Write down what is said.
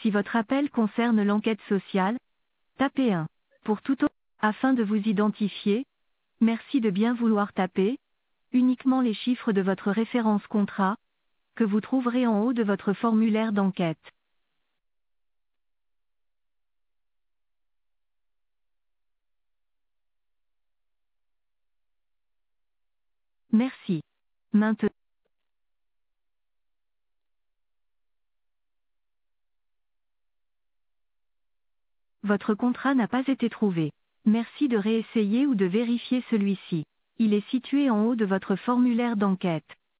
Si votre appel concerne l'enquête sociale, tapez 1. Pour tout autre, afin de vous identifier, merci de bien vouloir taper uniquement les chiffres de votre référence contrat, que vous trouverez en haut de votre formulaire d'enquête. Merci. Maintenant, votre contrat n'a pas été trouvé. Merci de réessayer ou de vérifier celui-ci. Il est situé en haut de votre formulaire d'enquête.